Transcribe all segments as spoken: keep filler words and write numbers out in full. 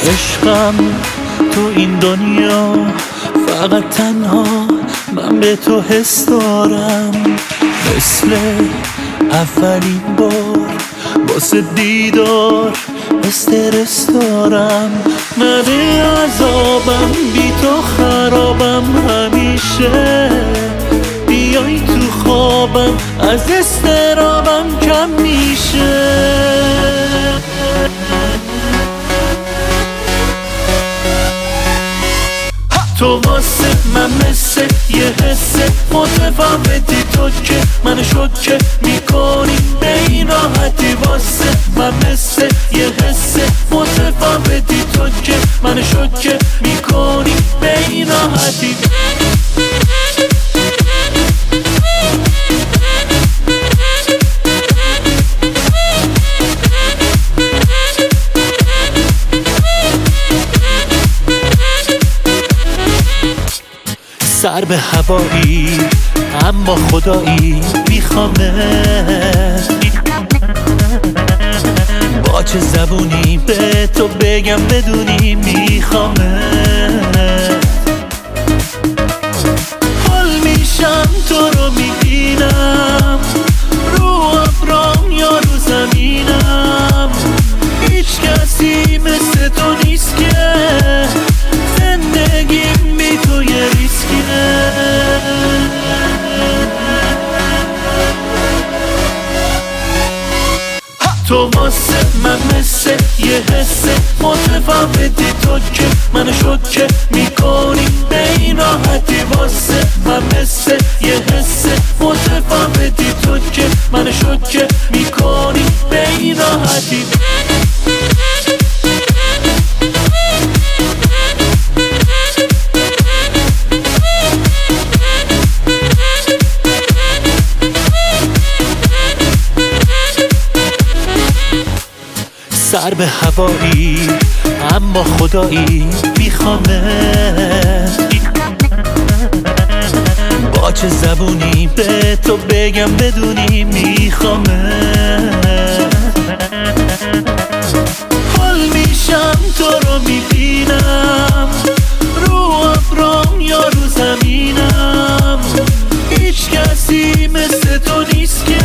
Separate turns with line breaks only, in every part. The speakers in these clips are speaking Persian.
عشقم تو این دنیا فقط تنها من به تو حس دارم، مثل اولین بار واسه دیدار استرس دارم. نده عذابم بی تو خرابم، همیشه بیای تو خوابم از استرابم کم میشه. تو واسه من مثل یه حسه متفاوتی، تو که من شوکه میکنی به این راحتی. واسه من مثل یه حسه متفاوتی، تو که من شوکه میکنی به این راحتی. سر به هوایی اما خدایی میخوامت، با چه زبونی به تو بگم بدونی میخوامت. حال میشم تو رو میبینم، رو ابرام یا رو زمینم، هیچ کسی مثل تو نیست که زندگیم بی تو یه ریسکیه. تو واسه من مثل یه حسه متفاوتی، تو که من شوکه میکنی به این راحتی. واسه من مثل یه حسه متفاوتی، تو که من شوکه میکنی به این راحتی. سر به هوایی اما خدایی میخوامت، با چه زبونی به تو بگم بدونی میخوامت. حال میشم تو رو میبینم، رو ابرام یا رو زمینم، هیچ کسی مثل تو نیست که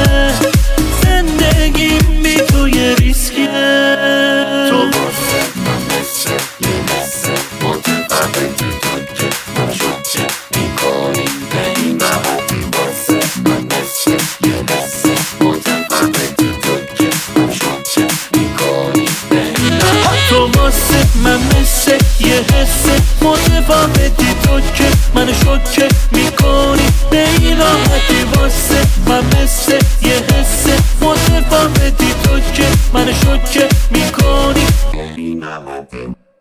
زندگیم بی تو یه ریسکیه. تو واسه من مثل یه حسه متفاوتی، تو که من شوکه میکنی به این راحتی. واسه من مثل یه حسه متفاوتی، تو که من شوکه میکنی به این راحتی. تو واسه من مثل یه حسه متفاوتی، تو که من شوکه میکنی به این راحتی. واسه من مثل یه حسه متفاوتی، تو که من شوکه میکنی به این راحتی.